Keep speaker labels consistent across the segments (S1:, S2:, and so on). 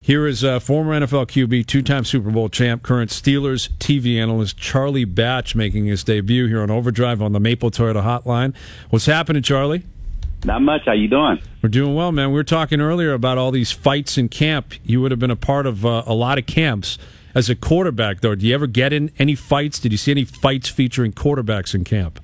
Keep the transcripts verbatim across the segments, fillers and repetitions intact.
S1: Here is uh, former N F L Q B, two-time Super Bowl champ, current Steelers T V analyst Charlie Batch making his debut here on Overdrive on the Maple Toyota Hotline. What's happening, Charlie?
S2: Not much. How you doing?
S1: We're doing well, man. We were talking earlier about all these fights in camp. You would have been a part of uh, a lot of camps. As a quarterback, though, do you ever get in any fights? Did you see any fights featuring quarterbacks in camp?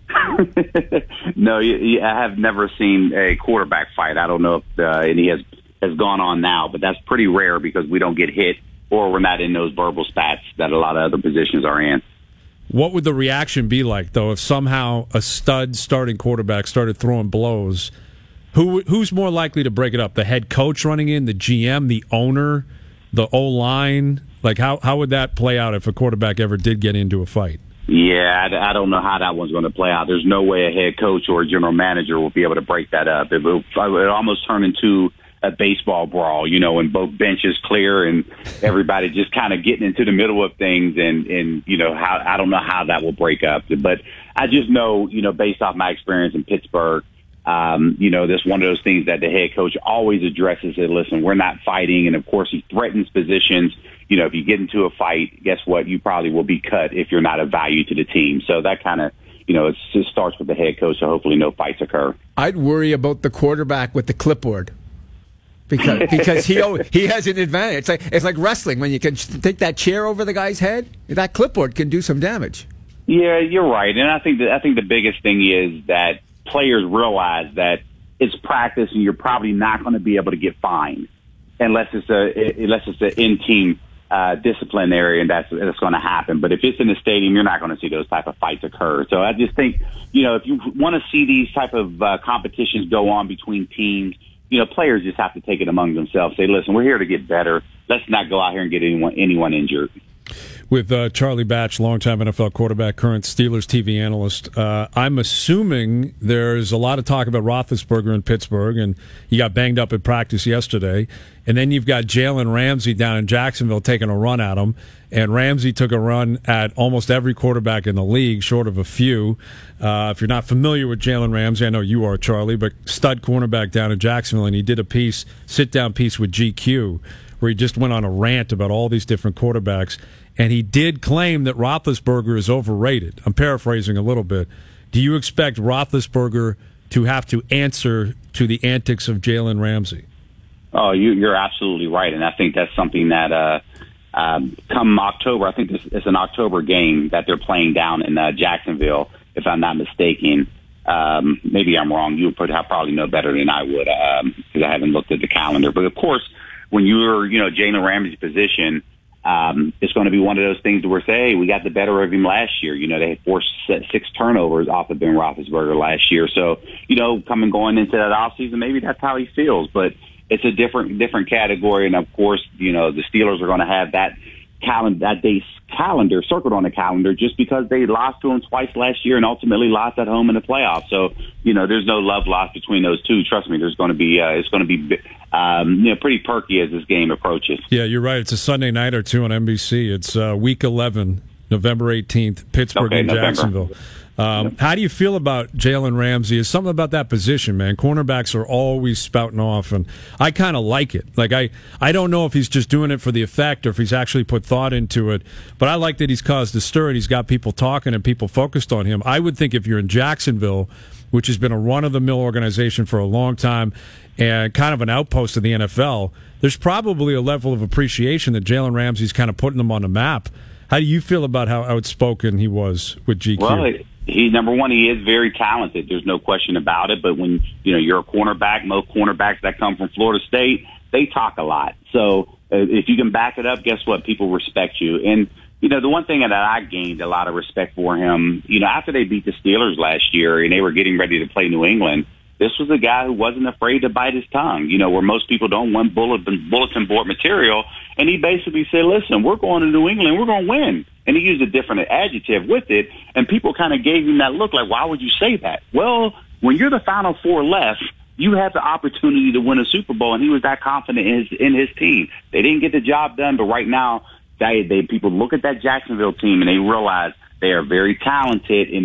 S2: No, I have never seen a quarterback fight. I don't know if uh, any has has gone on now, but that's pretty rare because we don't get hit or we're not in those verbal spats that a lot of other positions are in.
S1: What would the reaction be like, though, if somehow a stud starting quarterback started throwing blows? Who who's more likely to break it up? The head coach running in, the G M, the owner, the O-line? Like, how, how would that play out if a quarterback ever did get into a fight?
S2: Yeah, I, I don't know how that one's going to play out. There's no way a head coach or a general manager will be able to break that up. It will it almost turn into a baseball brawl, you know, when both benches clear and everybody just kind of getting into the middle of things. And, and you know, how I don't know how that will break up. But I just know, you know, based off my experience in Pittsburgh, Um, you know, that's one of those things that the head coach always addresses. It, listen, we're not fighting. And, of course, he threatens positions. You know, if you get into a fight, guess what? You probably will be cut if you're not of value to the team. So that kind of, you know, it just starts with the head coach, so hopefully no fights occur.
S3: I'd worry about the quarterback with the clipboard because because he he has an advantage. It's like, it's like wrestling. When you can take that chair over the guy's head, that clipboard can do some damage.
S2: Yeah, you're right. And I think that, I think the biggest thing is that players realize that it's practice and you're probably not going to be able to get fined unless it's a unless it's an in-team uh, disciplinary, and that's that's going to happen. But if it's in the stadium, you're not going to see those type of fights occur. So I just think, you know, if you want to see these type of uh, competitions go on between teams, you know, players just have to take it among themselves. Say, listen, we're here to get better. Let's not go out here and get anyone anyone injured.
S1: With uh, Charlie Batch, longtime N F L quarterback, current Steelers T V analyst. Uh, I'm assuming there's a lot of talk about Roethlisberger in Pittsburgh, and he got banged up at practice yesterday. And then you've got Jalen Ramsey down in Jacksonville taking a run at him. And Ramsey took a run at almost every quarterback in the league, short of a few. Uh, if you're not familiar with Jalen Ramsey, I know you are, Charlie, but stud cornerback down in Jacksonville, and he did a piece, sit-down piece with G Q, where he just went on a rant about all these different quarterbacks. And he did claim that Roethlisberger is overrated. I'm paraphrasing a little bit. Do you expect Roethlisberger to have to answer to the antics of Jalen Ramsey?
S2: Oh, you, you're absolutely right. And I think that's something that uh, um, come October, I think this, it's an October game that they're playing down in uh, Jacksonville, if I'm not mistaken. Um, maybe I'm wrong. You would probably know better than I would because um, I haven't looked at the calendar. But, of course, when you're, you know, Jalen Ramsey's position, Um, it's going to be one of those things where, say, hey, we got the better of him last year. You know, they had forced six turnovers off of Ben Roethlisberger last year. So, you know, coming going into that offseason, maybe that's how he feels. But it's a different different category. And, of course, you know, the Steelers are going to have that calendar, that day's calendar circled on the calendar just because they lost to him twice last year and ultimately lost at home in the playoffs. So, you know, there's no love lost between those two. Trust me, there's going to be uh, it's going to be um, you know, pretty perky as this game approaches.
S1: Yeah, you're right. It's a Sunday night or two on N B C. It's uh, week eleven, November eighteenth, Pittsburgh
S2: okay,
S1: and
S2: November.
S1: Jacksonville. Um, how do you feel about Jalen Ramsey? Is something about that position, man? Cornerbacks are always spouting off, and I kind of like it. Like I, I don't know if he's just doing it for the effect or if he's actually put thought into it, but I like that he's caused a stir and he's got people talking and people focused on him. I would think if you're in Jacksonville, which has been a run-of-the-mill organization for a long time and kind of an outpost of the N F L, there's probably a level of appreciation that Jalen Ramsey's kind of putting them on the map. How do you feel about how outspoken he was with G Q?
S2: Well, it, he number one, he is very talented. There's no question about it. But when you know you're a cornerback, most cornerbacks that come from Florida State, they talk a lot. So uh, if you can back it up, guess what? People respect you. And you know the one thing that I gained a lot of respect for him, you know, after they beat the Steelers last year and they were getting ready to play New England, this was a guy who wasn't afraid to bite his tongue, you know, where most people don't want bulletin, bulletin board material. And he basically said, listen, we're going to New England. We're going to win. And he used a different adjective with it. And people kind of gave him that look like, why would you say that? Well, when you're the Final Four left, you have the opportunity to win a Super Bowl. And he was that confident in his, in his team. They didn't get the job done, but right now, they, they people look at that Jacksonville team and they realize they are very talented. And if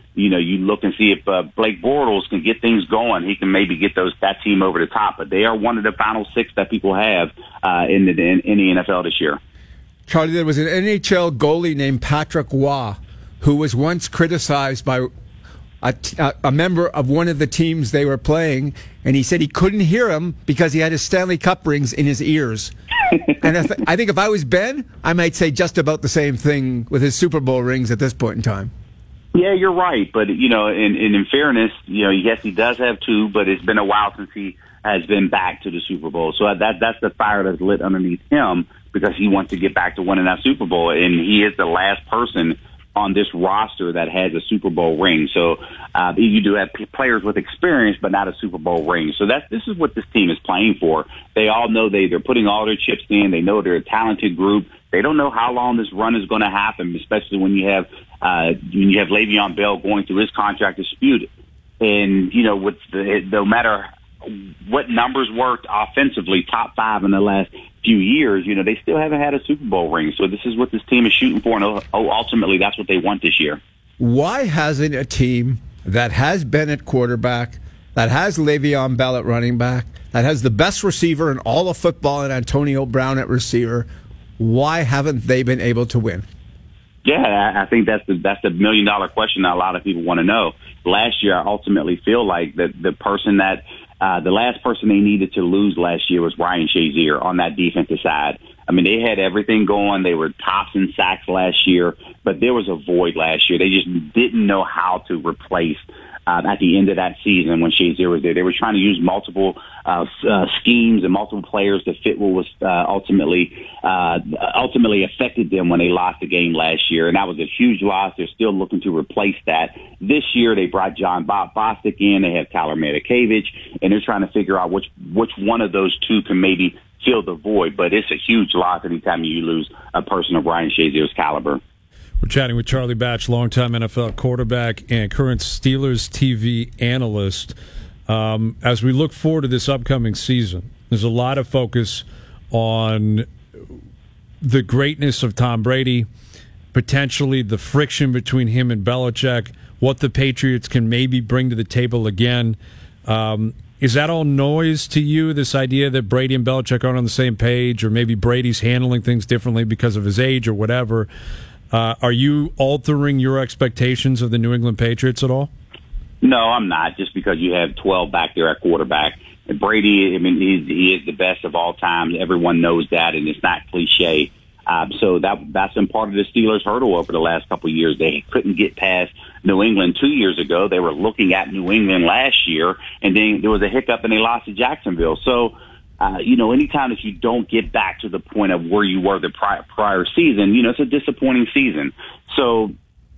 S2: you know, you look and see if uh, Blake Bortles can get things going. He can maybe get those that team over the top. But they are one of the final six that people have uh, in, the, in, in the N F L this year.
S3: Charlie, there was an N H L goalie named Patrick Waugh who was once criticized by a, a member of one of the teams they were playing, and he said he couldn't hear him because he had his Stanley Cup rings in his ears. And I, th- I think if I was Ben, I might say just about the same thing with his Super Bowl rings at this point in time.
S2: Yeah, you're right. But, you know, in, in, in fairness, you know, yes, he does have two, but it's been a while since he has been back to the Super Bowl. So that that's the fire that's lit underneath him because he wants to get back to winning that Super Bowl. And he is the last person on this roster that has a Super Bowl ring. So uh, you do have p- players with experience, but not a Super Bowl ring. So that's this is what this team is playing for. They all know they, they're putting all their chips in. They know they're a talented group. They don't know how long this run is going to happen, especially when you have uh, when you have Le'Veon Bell going through his contract dispute. And, you know, with the, no matter what numbers worked offensively, top five in the last few years, you know, they still haven't had a Super Bowl ring. So this is what this team is shooting for, and ultimately that's what they want this year.
S3: Why hasn't a team that has Bennett quarterback, that has Le'Veon Bell at running back, that has the best receiver in all of football and Antonio Brown at receiver, why haven't they been able to win?
S2: Yeah, I think that's the that's the million dollar question that a lot of people want to know. Last year, I ultimately feel like that the person that uh, the last person they needed to lose last year was Ryan Shazier on that defensive side. I mean, they had everything going. They were tops in sacks last year, but there was a void last year. They just didn't know how to replace uh, at the end of that season when Shazier was there. They were trying to use multiple uh, uh, schemes and multiple players to fit what was uh, ultimately uh, ultimately affected them when they lost the game last year, and that was a huge loss. They're still looking to replace that. This year, they brought John Bostic in. They have Tyler Matakevich, and they're trying to figure out which which one of those two can maybe fill the void. But it's a huge loss anytime you lose a person of Ryan Shazier's caliber.
S1: We're chatting with Charlie Batch, longtime N F L quarterback and current Steelers T V analyst. Um, as we look forward to this upcoming season, there's a lot of focus on the greatness of Tom Brady, potentially the friction between him and Belichick, what the Patriots can maybe bring to the table again. Um, is that all noise to you, this idea that Brady and Belichick aren't on the same page, or maybe Brady's handling things differently because of his age or whatever? Uh, are you altering your expectations of the New England Patriots at all?
S2: No, I'm not, just because you have twelve back there at quarterback. And Brady, I mean, he, he is the best of all time. Everyone knows that, and it's not cliche. Um, so that that's been part of the Steelers' hurdle over the last couple of years. They couldn't get past New England two years ago. They were looking at New England last year, and then there was a hiccup, and they lost to Jacksonville. So, uh, you know, anytime that you don't get back to the point of where you were the prior, prior season, you know, it's a disappointing season. So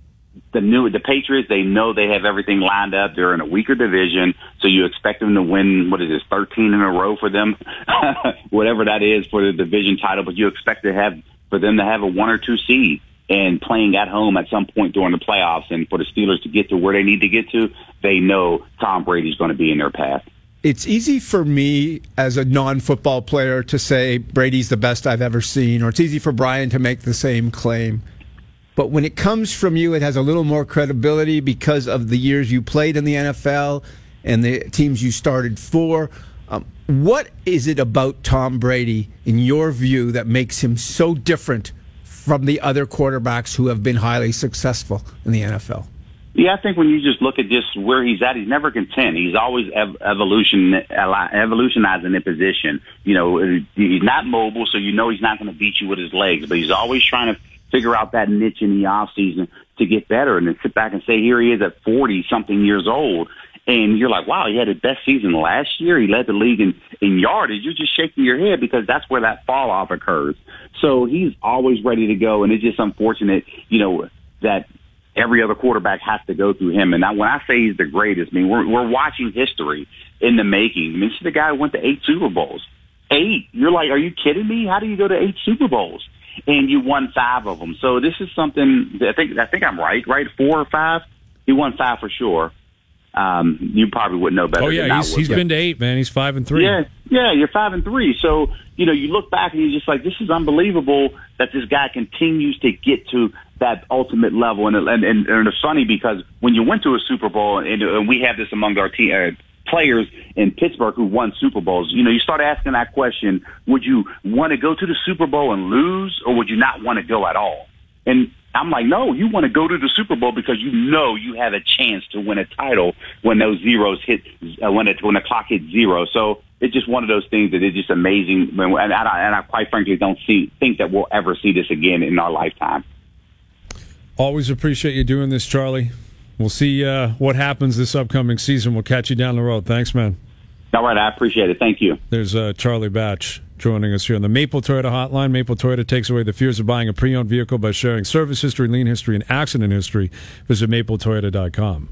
S2: the new the Patriots, they know they have everything lined up. They're in a weaker division, so you expect them to win, what is this, thirteen in a row for them, whatever that is for the division title. But you expect to have for them to have a one or two seed and playing at home at some point during the playoffs. And for the Steelers to get to where they need to get to, they know Tom Brady's going to be in their path.
S3: It's easy for me as a non-football player to say Brady's the best I've ever seen, or it's easy for Brian to make the same claim. But when it comes from you, it has a little more credibility because of the years you played in the N F L and the teams you started for. Um, what is it about Tom Brady, in your view, that makes him so different from the other quarterbacks who have been highly successful in the N F L?
S2: Yeah, I think when you just look at just where he's at, he's never content. He's always ev- evolution, evolutionizing in position. You know, he's not mobile, so you know he's not going to beat you with his legs, but he's always trying to figure out that niche in the off season to get better, and then sit back and say, here he is at forty something years old. And you're like, wow, he had his best season last year. He led the league in, in yardage. You're just shaking your head because that's where that fall off occurs. So he's always ready to go. And it's just unfortunate, you know, that every other quarterback has to go through him. And now, when I say he's the greatest, I mean, we're, we're watching history in the making. I mean, this is the guy who went to eight Super Bowls. Eight. You're like, are you kidding me? How do you go to eight Super Bowls? And you won five of them. So this is something that I think, I think I'm right, right? Four or five? He won five for sure. Um, you probably would know better.
S1: Oh yeah,
S2: than
S1: he's,
S2: I would.
S1: he's been to eight, man. He's five and three.
S2: Yeah, yeah, you're five and three. So you know, you look back and you're just like, this is unbelievable that this guy continues to get to that ultimate level. And and and, and it's funny because when you went to a Super Bowl, and, and we have this among our team. Uh, players in Pittsburgh who won Super Bowls, you know, you start asking that question, would you want to go to the Super Bowl and lose, or would you not want to go at all? And I'm like, no, you want to go to the Super Bowl because you know you have a chance to win a title when those zeros hit, uh, when, it, when the clock hits zero. So it's just one of those things that is just amazing. And I, and I quite frankly don't see, think that we'll ever see this again in our lifetime.
S1: Always appreciate you doing this, Charlie. We'll see uh, what happens this upcoming season. We'll catch you down the road. Thanks, man.
S2: All right, I appreciate it. Thank you.
S1: There's uh, Charlie Batch joining us here on the Maple Toyota Hotline. Maple Toyota takes away the fears of buying a pre-owned vehicle by sharing service history, lien history, and accident history. Visit maple toyota dot com.